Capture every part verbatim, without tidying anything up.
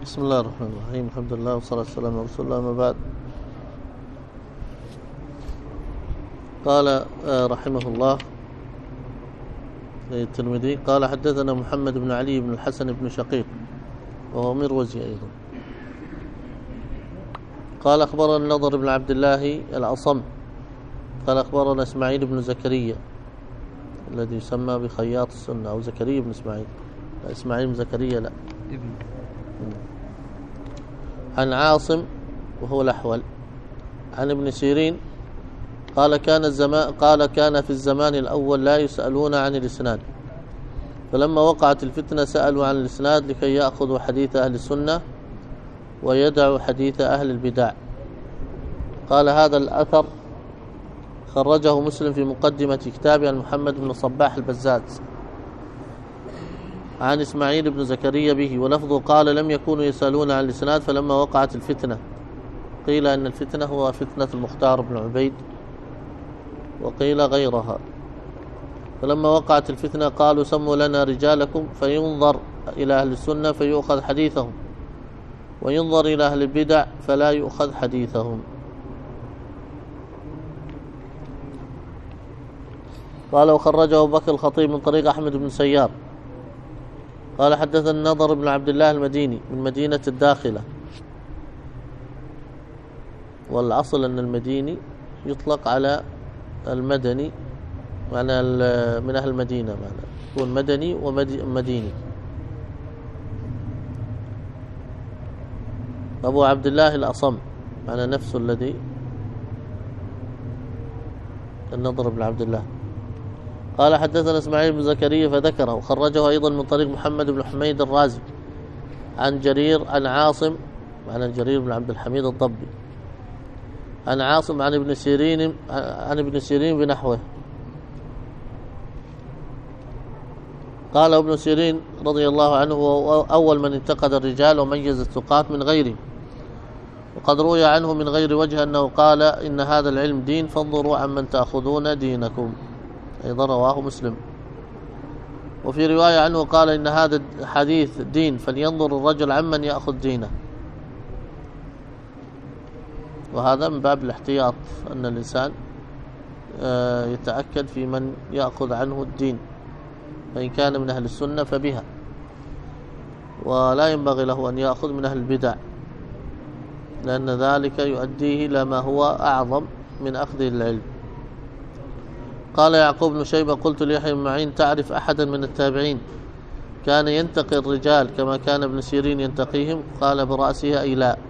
بسم الله الرحمن الرحيم. الحمد لله والصلاة والسلام على رسول الله. ما بعد، قال رحمه الله الترمذي قال حدثنا محمد بن علي بن الحسن بن شقيق وهو مروزي أيضا قال أخبرنا النضر بن عبد الله الأصم قال أخبرنا إسماعيل بن زكريا الذي يسمى بخياط السنة، أو زكريا بن إسماعيل، لا إسماعيل بن زكريا لا ابن. عن عاصم وهو الأحول عن ابن سيرين قال كان الزمان قال كان في الزمان الأول لا يسألون عن الإسناد، فلما وقعت الفتنة سألوا عن الإسناد لكي يأخذوا حديث أهل السنة ويدعوا حديث أهل البدع. قال هذا الأثر خرجه مسلم في مقدمة كتابه عن محمد بن صباح البزاز عن إسماعيل بن زكريا به، ولفظه قال لم يكونوا يسألون عن الإسناد فلما وقعت الفتنة. قيل أن الفتنة هو فتنة المختار بن عبيد، وقيل غيرها. فلما وقعت الفتنة قالوا سموا لنا رجالكم، فينظر إلى أهل السنة فيؤخذ حديثهم، وينظر إلى أهل البدع فلا يؤخذ حديثهم. قال وخرجه أبو بكر الخطيب من طريق أحمد بن سيار قال حدثنا النضر بن عبد الله المديني من مدينة الداخلة، والأصل أن المديني يطلق على المدني، معنى من أهل المدينة، معنى يكون مدني ومديني. أبو عبد الله الأصم معنى نفسه الذي النضر بن عبد الله. قال حدثنا اسماعيل بن زكريا فذكره، وخرجه أيضا من طريق محمد بن حميد الرازي عن جرير عن عاصم معنى جرير بن عبد الحميد الضبي عن عاصم عن ابن سيرين عن ابن سيرين بنحوه. قال ابن سيرين رضي الله عنه هو أول من انتقد الرجال وميز الثقات من غيره، وقد روي عنه من غير وجه أنه قال إن هذا العلم دين فانظروا عمن تأخذون دينكم، أيضا رواه مسلم. وفي رواية عنه قال إن هذا الحديث دين فلينظر الرجل عمن يأخذ دينه، وهذا من باب الاحتياط أن الإنسان يتأكد في من يأخذ عنه الدين، فإن كان من أهل السنة فبها، ولا ينبغي له أن يأخذ من أهل البدع، لأن ذلك يؤديه إلى ما هو أعظم من أخذ العلم. قال يعقوب بن شيبة قلت ليحيى بن معين تعرف أحدا من التابعين كان ينتقي الرجال كما كان ابن سيرين ينتقيهم؟ قال برأسه أي لا.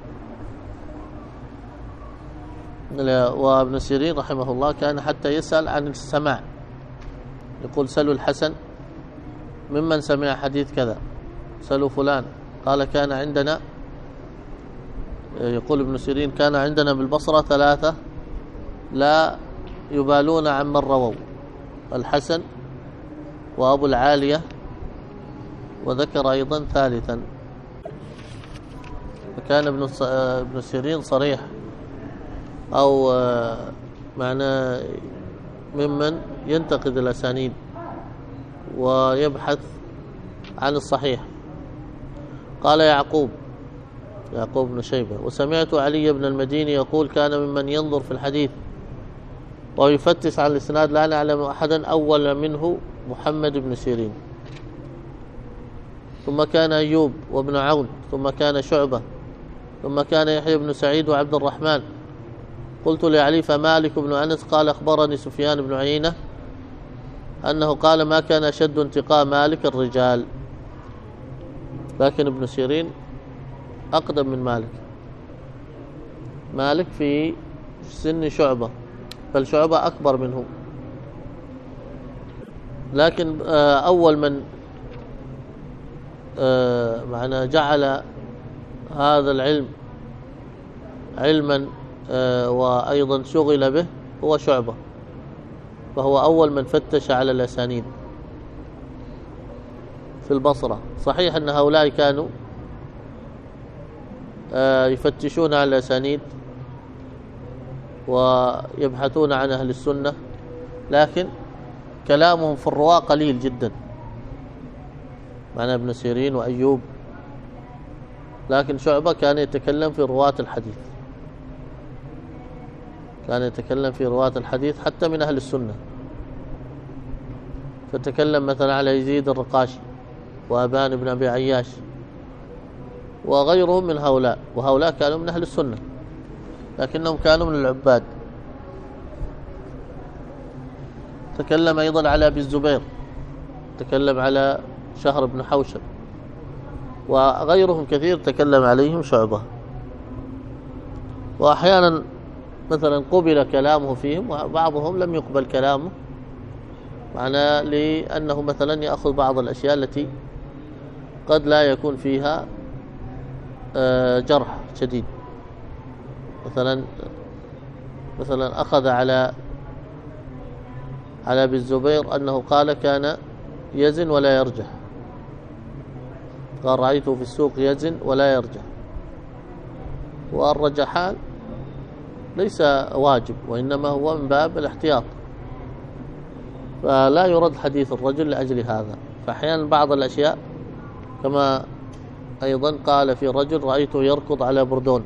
وابن سيرين رحمه الله كان حتى يسأل عن السماع، يقول سلوا الحسن ممن سمع حديث كذا، سلوا فلان. قال كان عندنا، يقول ابن سيرين كان عندنا بالبصرة ثلاثة لا يبالون عمن رووا، الحسن وأبو العالية، وذكر أيضا ثالثا. فكان ابن ابن سيرين صريح، أو معنى ممن ينتقد الأسانيد ويبحث عن الصحيح. قال يعقوب يعقوب بن شيبة وسمعت علي بن المديني يقول كان ممن ينظر في الحديث ويفتش عن الإسناد لا نعلم أحدا أول منه محمد بن سيرين، ثم كان أيوب وابن عون، ثم كان شعبة، ثم كان يحيى بن سعيد وعبد الرحمن. قلت لعلي فمالك بن أنس؟ قال أخبرني سفيان بن عيينة أنه قال ما كان أشد انتقاء مالك الرجال، لكن ابن سيرين أقدم من مالك. مالك في سن شعبة، بل شعبة أكبر منه، لكن أول من معنى جعل هذا العلم علما وأيضا شغل به هو شعبة، فهو أول من فتش على الأسانيد في البصرة. صحيح أن هؤلاء كانوا يفتشون على الأسانيد ويبحثون عن أهل السنة، لكن كلامهم في الرواة قليل جدا، معنى ابن سيرين وأيوب لكن شعبة كان يتكلم في رواة الحديث، كان يتكلم في رواة الحديث حتى من أهل السنة، فتكلم مثلا على يزيد الرقاشي وأبان بن أبي عياش وغيرهم من هؤلاء، وهؤلاء كانوا من أهل السنة لكنهم كانوا من العباد. تكلم أيضا على أبي الزبير، تكلم على شهر بن حوشب وغيرهم كثير تكلم عليهم شعبة. وأحيانا مثلا قبل كلامه فيهم وبعضهم لم يقبل كلامه، معناه لأنه مثلا يأخذ بعض الأشياء التي قد لا يكون فيها جرح شديد. مثلا مثلا أخذ على على أبي الزبير أنه قال كان يزن ولا يرجح، قال رأيته في السوق يزن ولا يرجح، والرجحان ليس واجب وإنما هو من باب الاحتياط، فلا يرد حديث الرجل لأجل هذا. فأحيانا بعض الأشياء كما أيضا قال في رجل رأيته يركض على بردون،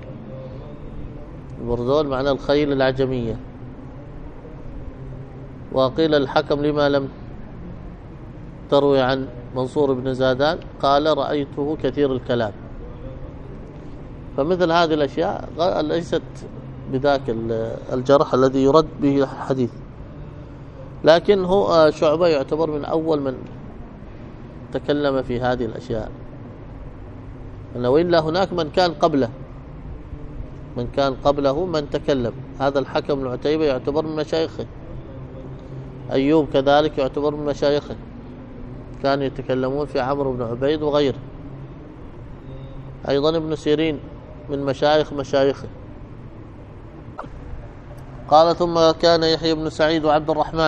البردون معنى الخيل العجمية، وقيل الحكم لما لم تروي عن منصور بن زادان قال رأيته كثير الكلام. فمثل هذه الأشياء ليست بذاك الجرح الذي يرد به الحديث، لكن هو شعبة يعتبر من أول من تكلم في هذه الأشياء، وإلا هناك من كان قبله من كان قبله من تكلم. هذا الحكم بن عتيبة يعتبر من مشايخه، أيوب كذلك يعتبر من مشايخه، كانوا يتكلمون في عمرو بن عبيد وغيره. أيضا ابن سيرين من مشايخ مشايخه. قال ثم كان يحيى بن سعيد وعبد الرحمن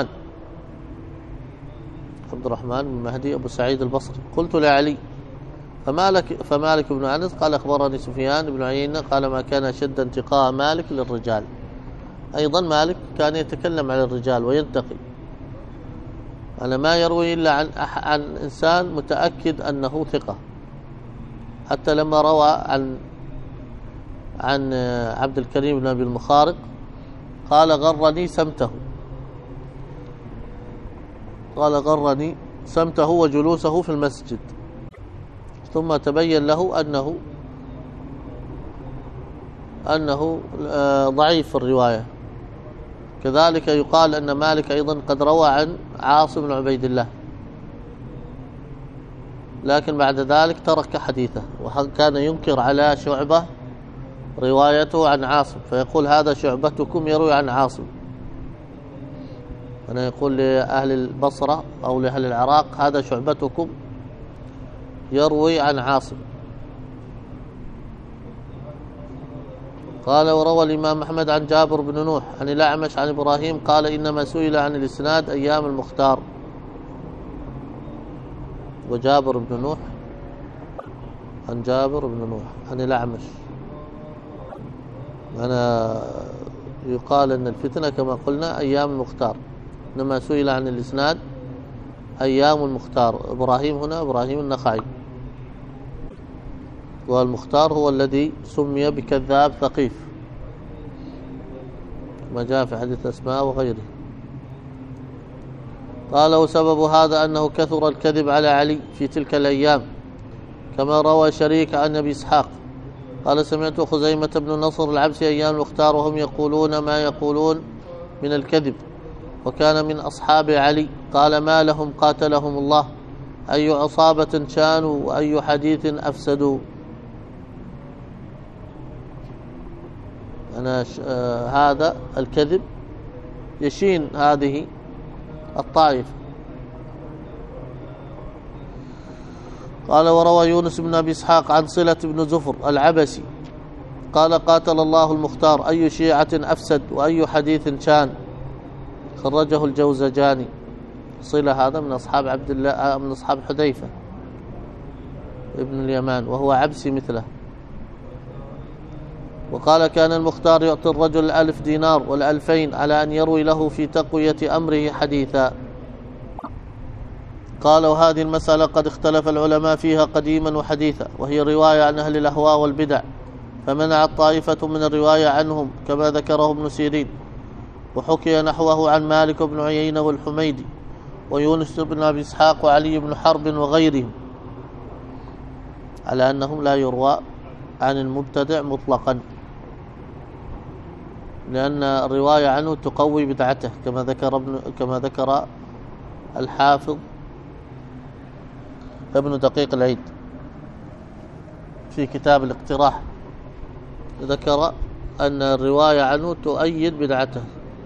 عبد الرحمن بن مهدي أبو سعيد البصري. قلت لعلي فمالك فمالك بن أنس قال أخبرني سفيان بن عيينة قال ما كان أشد انتقاء مالك للرجال. أيضا مالك كان يتكلم عن الرجال وينتقي، أنا ما يروي إلا عن عن إنسان متأكد أنه ثقة. حتى لما روى عن عن عبد الكريم بن أبي المخارق قال غرني سمته، قال غرني سمته وجلوسه في المسجد، ثم تبين له أنه أنه ضعيف في الرواية. كذلك يقال أن مالك أيضا قد روى عن عاصم بن عبيد الله، لكن بعد ذلك ترك حديثه، وكان ينكر على شعبة روايته عن عاصم، فيقول هذا شعبتكم يروي عن عاصم. أنا يقول لأهل البصرة أو لأهل العراق هذا شعبتكم يروي عن عاصم. قال وروى الإمام أحمد عن جابر بن نوح عن الأعمش عن إبراهيم قال إنما سئل عن الإسناد أيام المختار. وجابر بن نوح عن جابر بن نوح عن الأعمش، أنا يقال أن الفتنة كما قلنا أيام المختار، إنما سئل عن الإسناد أيام المختار. إبراهيم هنا إبراهيم النخعي، والمختار هو الذي سمي بكذاب ثقيف ما جاء في حديث أسماء وغيره. قال وسبب هذا أنه كثر الكذب على علي في تلك الأيام، كما روى شريك عن أبي إسحاق قال سمعت خزيمة بن نصر العبسي أيام المختار وهم يقولون ما يقولون من الكذب، وكان من أصحاب علي. قال ما لهم قاتلهم الله، أي عصابة شانوا وأي حديث أفسدوا. أنا آه هذا الكذب يشين هذه الطائفة. قال وروى يونس بن أبي إسحاق عن صلة بن زفر العبسي قال قاتل الله المختار، أي شيعة أفسد وأي حديث شان. خرجه الجوزجاني. صلة هذا من أصحاب عبد الله من أصحاب حذيفة ابن اليمان وهو عبسي مثله. وقال كان المختار يعطي الرجل الألف دينار والألفين على أن يروي له في تقوية أمره حديثا. قال وهذه المسألة قد اختلف العلماء فيها قديما وحديثا، وهي رواية عن أهل الأهواء والبدع، فمنعت طائفة من الرواية عنهم كما ذكره ابن سيرين، وحكي نحوه عن مالك بن عيينة والحميدي ويونس بن أبي إسحاق وعلي بن حرب وغيرهم، على أنهم لا يروى عن المبتدع مطلقا، لأن الرواية عنه تقوي بدعته كما ذكر ابن كما ذكر الحافظ ابن دقيق العيد في كتاب الاقتراح، ذكر أن الرواية عنه تؤيد بدعته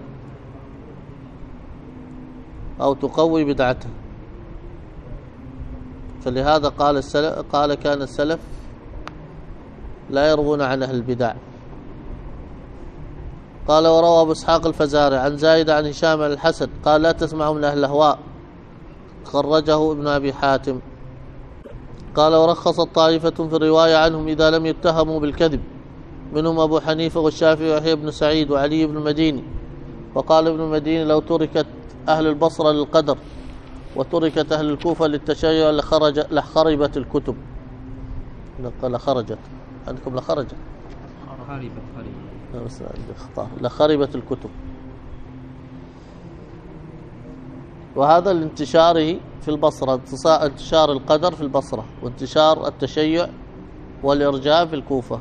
أو تقوي بدعته. فلهذا قال السلف قال كان السلف لا يروون عن أهل البدع. قال وروى أبو إسحاق الفزاري عن زايد عن هشام عن الحسن قال لا تسمعوا من أهل الأهواء، خرجه ابن أبي حاتم. قال ورخصت طائفة في الرواية عنهم إذا لم يتهموا بالكذب، منهم أبو حنيفة والشافعي ويحيى بن سعيد وعلي بن المديني. وقال ابن المديني لو تركت أهل البصرة للقدر وتركت أهل الكوفة للتشيع لخرج لخربت الكتب. لخرجت عندكم لخرجت خربت خربت لخربت الكتب. وهذا لانتشاره في البصرة، انتشار القدر في البصرة وانتشار التشيع والإرجاء في الكوفة.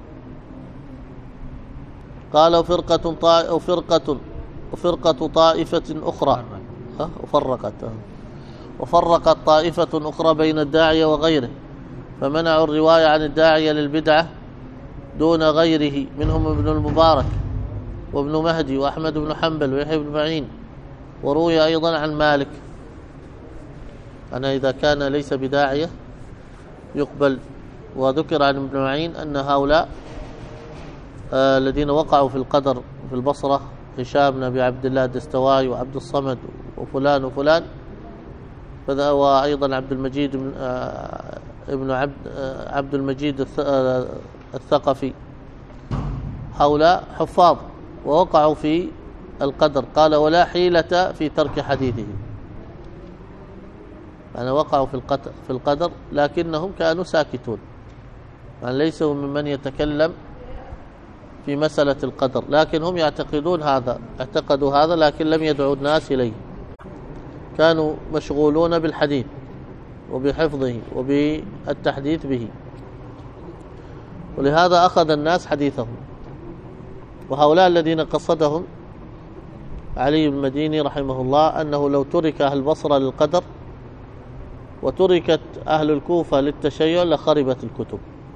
قال وفرقة طائفة وفرقة وفرقة طائفة أخرى وفرقت وفرقت طائفة أخرى بين الداعية وغيره، فمنعوا الرواية عن الداعية للبدعة دون غيره، منهم ابن المبارك وابن مهدي وأحمد بن حنبل ويحيى بن معين. وروي أيضا عن مالك أنا إذا كان ليس بداعية يقبل. وذكر عن ابن معين أن هؤلاء آه الذين وقعوا في القدر في البصرة هشام بن أبي عبد الله الدستوائي وعبد الصمد وفلان وفلان، وأيضا عبد المجيد بن آه ابن عبد آه عبد المجيد آه الثقفي، هؤلاء حفاظ ووقعوا في القدر. قال ولا حيلة في ترك حديثه، يعني وقعوا في القدر, في القدر لكنهم كانوا ساكتون، يعني ليسوا ممن يتكلم في مسألة القدر، لكن هم يعتقدون هذا اعتقدوا هذا لكن لم يدعوا الناس إليه، كانوا مشغولون بالحديث وبحفظه وبالتحديث به، ولهذا أخذ الناس حديثهم. وهؤلاء الذين قصدهم علي بن المديني رحمه الله أنه لو ترك أهل البصرة للقدر وتركت أهل الكوفة للتشيع لخربت الكتب.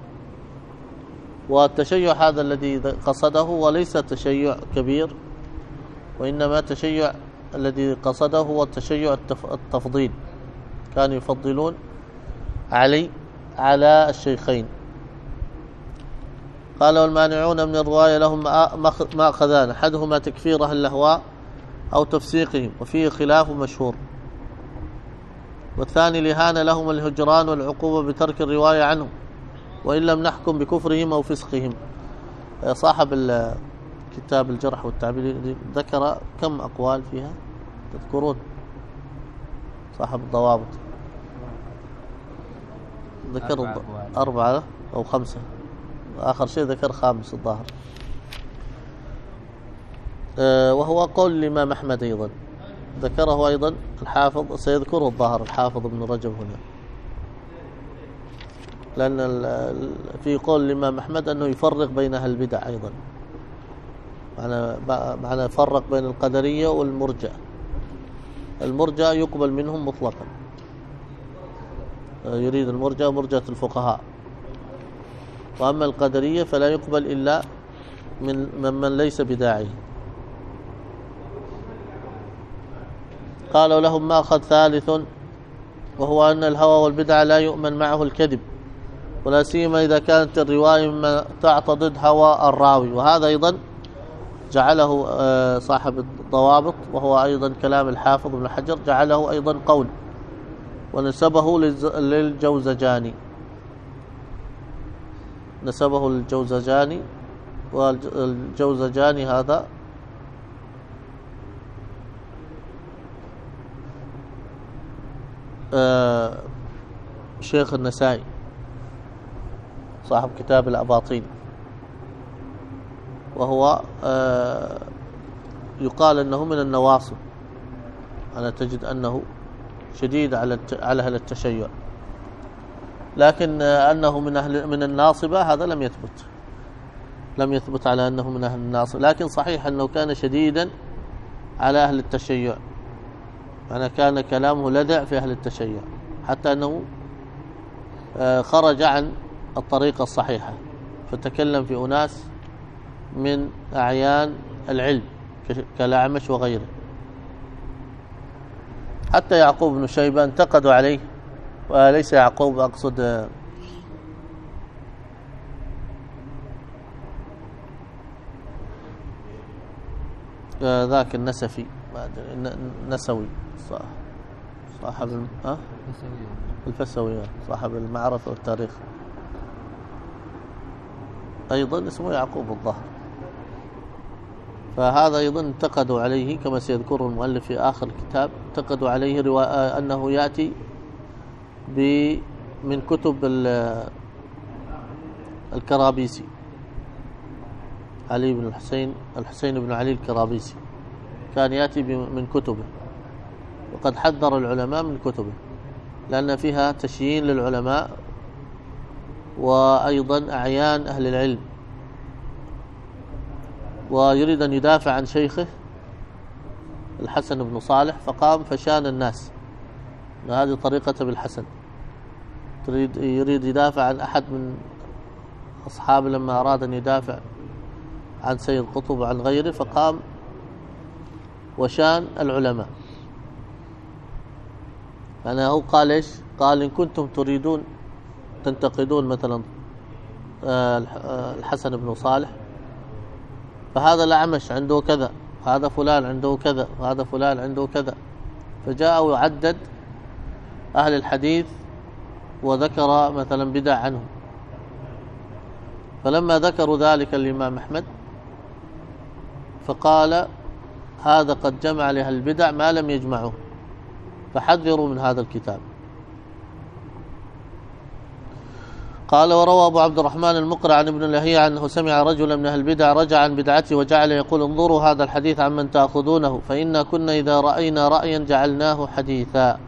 والتشيع هذا الذي قصده وليس تشيع كبير، وإنما تشيع الذي قصده هو التشيع التفضيل، كانوا يفضلون علي على الشيخين. قال والمانعون من الرواية لهم مأخذان، أحدهما تكفير أهل الأهواء أو تفسيقهم وفيه خلاف مشهور، والثاني الإهانة لهم الهجران والعقوبة بترك الرواية عنهم وإن لم نحكم بكفرهم أو فسقهم. صاحب كتاب الجرح والتعديل ذكر كم أقوال فيها تذكرون؟ صاحب الضوابط ذكر أربعة أو خمسة، آخر شيء ذكر خامس الظاهر، أه وهو قول الإمام أحمد أيضا ذكره أيضا الحافظ، سيذكره الظاهر الحافظ ابن رجب هنا، لأن في قول الإمام أحمد أنه يفرق بين أهل البدع أيضا، معنى معنى يفرق بين القدرية والمرجئة. المرجئة يقبل منهم مطلقا، يريد المرجئة مرجئة الفقهاء، وأما القدرية فلا يقبل إلا من ممن ليس بداعي. قالوا لهم مأخذ ثالث، وهو أن الهوى والبدع لا يؤمن معه الكذب، ولا سيما إذا كانت الرواية مما تعتضد هوى الراوي. وهذا أيضا جعله صاحب الضوابط، وهو أيضا كلام الحافظ ابن حجر، جعله أيضا قول ونسبه للجوزجاني، نسبه للجوزجاني. والجوزجاني هذا آه شيخ النسائي صاحب كتاب الأباطيل، وهو آه يقال أنه من النواصب، أنا تجد أنه شديد على على أهل التشيع، لكن أنه من أهل من الناصبة هذا لم يثبت، لم يثبت على أنه من أهل الناصبة، لكن صحيح أنه كان شديدا على أهل التشيع، يعني كان كلامه لذع في أهل التشيع، حتى أنه خرج عن الطريقة الصحيحة فتكلم في أناس من أعيان العلم كالأعمش وغيره. حتى يعقوب بن شيبة انتقدوا عليه، وليس يعقوب أقصد ذاك النسفي النسوي صاحب ها الفسوي صاحب المعرفة والتاريخ، أيضا اسمه يعقوب الظاهر، فهذا أيضا انتقدوا عليه كما سيذكره المؤلف في آخر الكتاب، انتقدوا عليه رواية أنه يأتي من كتب الكرابيسي، علي بن الحسين الحسين بن علي الكرابيسي كان يأتي من كتبه، وقد حذر العلماء من كتبه لأن فيها تشيين للعلماء وأيضا أعيان أهل العلم، ويريد أن يدافع عن شيخه الحسن بن صالح، فقام فشان الناس، هذه طريقة بالحسن، تريد يريد يدافع عن أحد من أصحابه لما أراد أن يدافع عن سيد قطب وعن غيره، فقام وشان العلماء. أنا هو قال إيش؟ قال إن كنتم تريدون تنتقدون مثلا الحسن بن صالح فهذا الأعمش عنده كذا، هذا فلان عنده كذا، وهذا فلان عنده كذا، فجاء ويعدد أهل الحديث وذكر مثلا بدع عنه، فلما ذكروا ذلك الإمام أحمد فقال هذا قد جمع لأهل البدع ما لم يجمعه، فحذروا من هذا الكتاب. قال وروى أبو عبد الرحمن المقرع عن ابن لهيعة أنه سمع رجلا من أهل البدع رجع عن بدعته وجعل يقول انظروا هذا الحديث عمن تأخذونه فإنا كنا إذا رأينا رأيا جعلناه حديثا.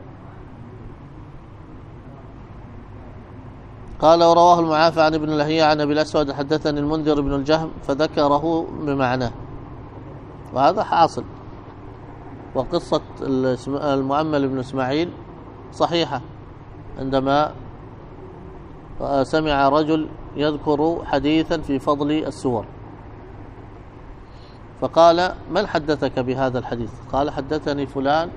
قال ورواه المعافى عن ابن لهيعة عن أبي الأسود حدثني المنذر بن الجهم فذكره بمعناه، وهذا حاصل. وقصة المؤمل بن إسماعيل صحيحة، عندما سمع رجل يذكر حديثا في فضل السور فقال من حدثك بهذا الحديث؟ قال حدثني فلان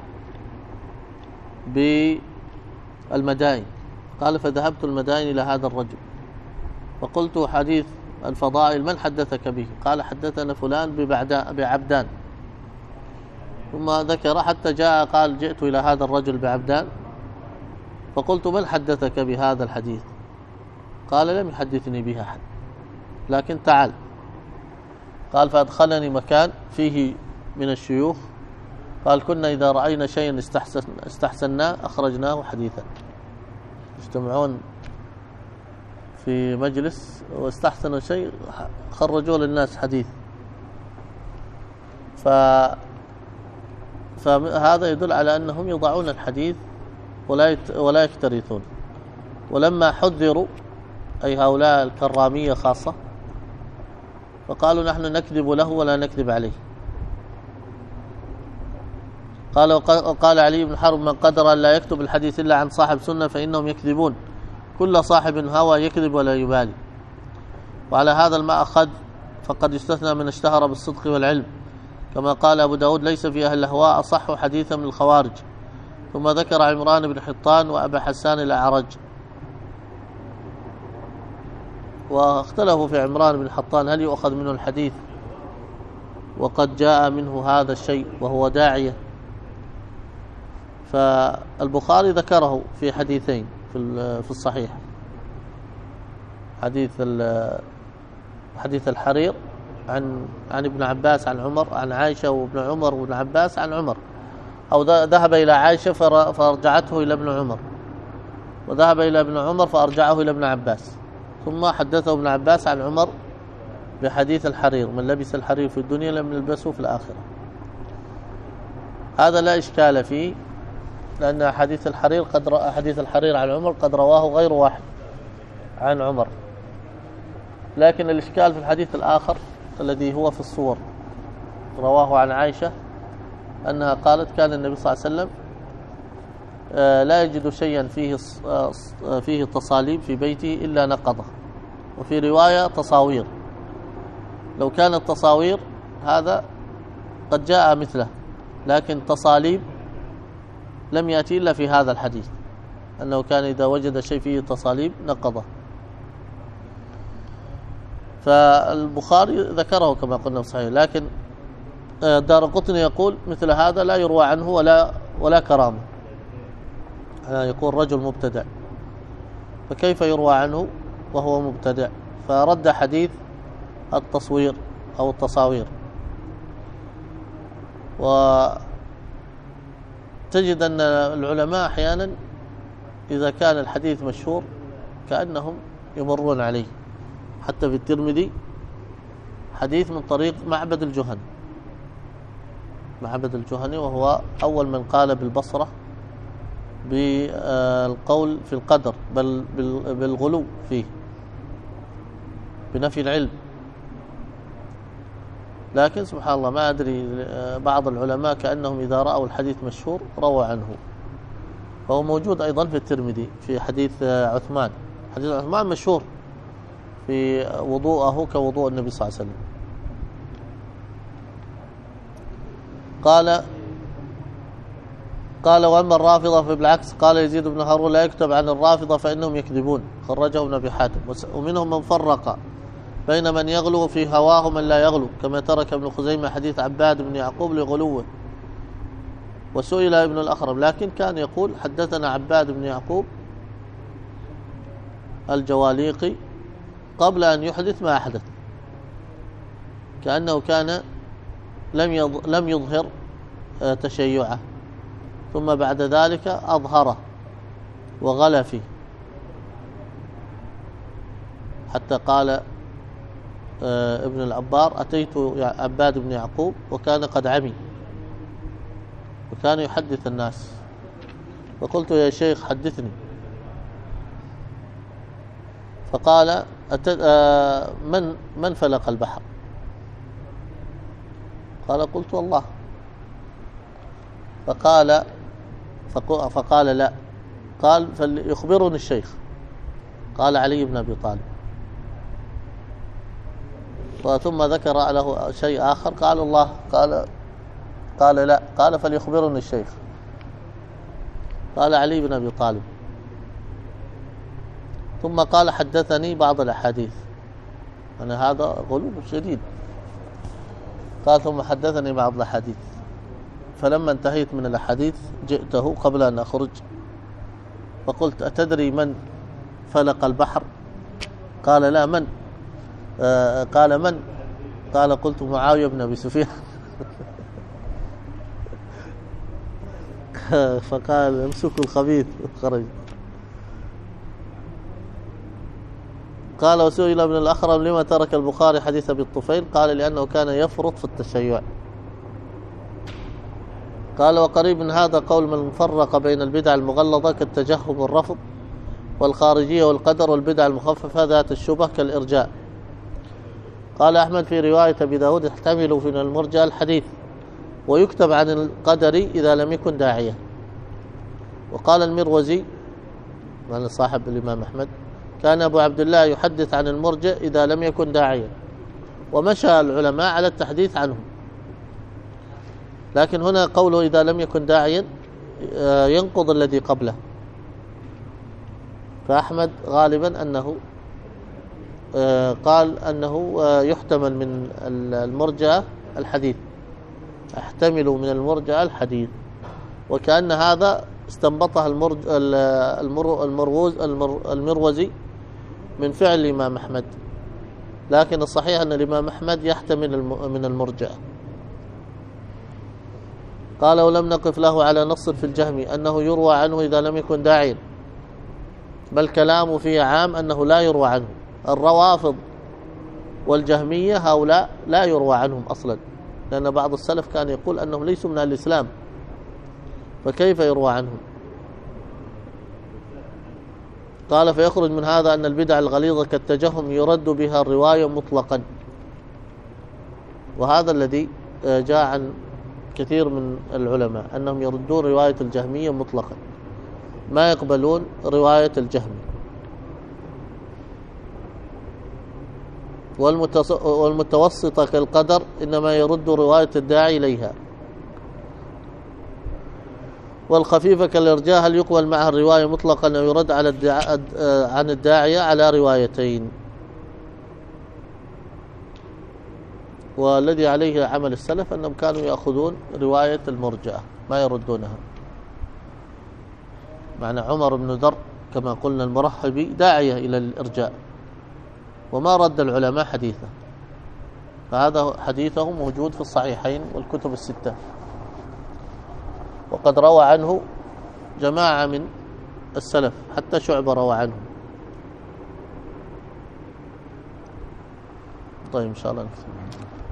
بالمدائن. قال فذهبت المدائن إلى هذا الرجل فقلت حديث الفضائل من حدثك به؟ قال حدثنا فلان بعبدان، ثم ذكر حتى جاء قال جئت إلى هذا الرجل بعبدان فقلت من حدثك بهذا الحديث؟ قال لم يحدثني به أحد، لكن تعال. قال فأدخلني مكان فيه من الشيوخ، قال كنا إذا رأينا شيئا استحسن استحسناه أخرجناه حديثا، يجتمعون في مجلس واستحسنوا شيء خرجوا للناس حديث، ف فهذا يدل على أنهم يضعون الحديث ولا ولا يكترثون. ولما حذروا أي هؤلاء الكرامية خاصة فقالوا نحن نكذب له ولا نكذب عليه. قال وقال علي بن حرب من قدر أن لا يكتب الحديث إلا عن صاحب سنة فإنهم يكذبون، كل صاحب هوى يكذب ولا يبالي. وعلى هذا المأخذ فقد يستثنى من اشتهر بالصدق والعلم، كما قال أبو داود ليس في أهل الأهواء أصح حديثا من الخوارج. ثم ذكر عمران بن حطان وأبا حسان الأعرج، واختلفوا في عمران بن حطان هل يؤخذ منه الحديث وقد جاء منه هذا الشيء وهو داعية، فالبخاري ذكره في حديثين في الصحيح، حديث حديث الحرير عن عن ابن عباس عن عمر، عن عائشة وابن عمر وابن عباس عن عمر، أو ذهب إلى عائشة فأرجعته إلى ابن عمر، وذهب إلى ابن عمر فأرجعه إلى ابن عباس، ثم حدثه ابن عباس عن عمر بحديث الحرير: من لبس الحرير في الدنيا لم يلبسه في الآخرة. هذا لا إشكال فيه، لأن حديث الحرير قد حديث الحرير عن عمر قد رواه غير واحد عن عمر. لكن الإشكال في الحديث الآخر الذي هو في الصور، رواه عن عائشة أنها قالت: كان النبي صلى الله عليه وسلم لا يجد شيئا فيه فيه تصاليب في بيته إلا نقضه، وفي رواية تصاوير. لو كانت تصاوير هذا قد جاء مثله، لكن تصاليب لم يأتي إلا في هذا الحديث، أنه كان إذا وجد شيء فيه تصاليب نقضه. فالبخاري ذكره كما قلنا في صحيح، لكن الدارقطني يقول مثل هذا لا يروى عنه ولا ولا كرامة، يقول رجل مبتدع، فكيف يروى عنه وهو مبتدع؟ فرد حديث التصوير أو التصاوير. وتجد أن العلماء أحيانا إذا كان الحديث مشهور كأنهم يمرون عليه. حتى في الترمذي حديث من طريق معبد الجهني، معبد الجهني وهو أول من قال بالبصرة بالقول في القدر، بل بالغلو فيه، بنفي العلم. لكن سبحان الله ما أدري، بعض العلماء كأنهم إذا رأوا الحديث مشهور روى عنه. فهو موجود أيضا في الترمذي في حديث عثمان. حديث عثمان مشهور في وضوءه كوضوء النبي صلى الله عليه وسلم. قال قال وأما الرافضة فبالعكس، قال يزيد بن هارون: لا يكتب عن الرافضة فإنهم يكذبون، خرجه ابن أبي حاتم. ومنهم من فرق بين من يغلو في هواه ومن لا يغلو، كما ترك ابن خزيمة حديث عباد بن يعقوب لغلوه. وسئل ابن الأخرم، لكن كان يقول: حدثنا عباد بن يعقوب الجواليقي قبل أن يحدث ما أحدث، كأنه كان لم لم يظهر تشيعه، ثم بعد ذلك أظهره وغلى فيه، حتى قال ابن العبار: أتيت عباد بن يعقوب وكان قد عمي وكان يحدث الناس، فقلت: يا شيخ حدثني. فقال: من من فلق البحر؟ قال: قلت: الله. فقال فقال: لا. قال: فليخبرني الشيخ. قال: علي بن أبي طالب. ثم ذكر له شيء آخر، قال: الله. قال قال لا. قال: فليخبرني الشيخ. قال: علي بن أبي طالب. ثم قال: حدثني بعض الأحاديث. أنا هذا غلو شديد. قال: ثم حدثني بعض الأحاديث. فلما انتهيت من الأحاديث جئته قبل أن أخرج فقلت: أتدري من فلق البحر؟ قال: لا. من؟ آه قال: من؟ قال: قلت: معاوية بن أبي سفيان. فقال: امسكوا الخبيث. خرج. قال: وسئل ابن الأخرم: لما ترك البخاري حديث أبي الطفيل؟ قال: لأنه كان يفرط في التشيع. قال: وقريب من هذا قول من فرق بين البدع المغلظة كالتجهم والرفض والخارجية والقدر والبدع المخففة ذات الشبه كالإرجاء. قال أحمد في رواية أبي داود: احتملوا من المرجع الحديث ويكتب عن القدر إذا لم يكن داعية. وقال المروزي من صاحب الإمام أحمد: كان أبو عبد الله يحدث عن المرجع إذا لم يكن داعيا، ومشى العلماء على التحديث عنه. لكن هنا قوله إذا لم يكن داعيا ينقض الذي قبله، فأحمد غالبا أنه قال أنه يحتمل من المرجع الحديث، احتملوا من المرجع الحديث، وكأن هذا استنبطها المروز المروزي من فعل الإمام أحمد. لكن الصحيح أن الإمام أحمد يحتمل من المرجع. قال ولم نقف له على نص في الجهم أنه يروى عنه إذا لم يكن داعيا، بل كلام فيه عام أنه لا يروى عنه. الروافض والجهمية هؤلاء لا يروى عنهم أصلا، لأن بعض السلف كان يقول أنهم ليسوا من الإسلام، فكيف يروى عنهم؟ قال فيخرج من هذا أن البدع الغليظة كالتجهم يرد بها الرواية مطلقا، وهذا الذي جاء عن كثير من العلماء أنهم يردون رواية الجهمية مطلقا، ما يقبلون رواية الجهم. والمتوسطة كالقدر إنما يرد رواية الداعي إليها. والخفيفة كالإرجاء هل يقبل معها الرواية مطلقا أو يرد على الدعاء عن الداعية على روايتين. والذي عليه عمل السلف أنهم كانوا يأخذون رواية المرجئة ما يردونها. معنى عمر بن در كما قلنا المرحبي داعية إلى الإرجاء، وما رد العلماء حديثه، فهذا حديثه موجود في الصحيحين والكتب الستة، وقد روى عنه جماعة من السلف، حتى شعبة روى عنه. طيب إن شاء الله نكتب.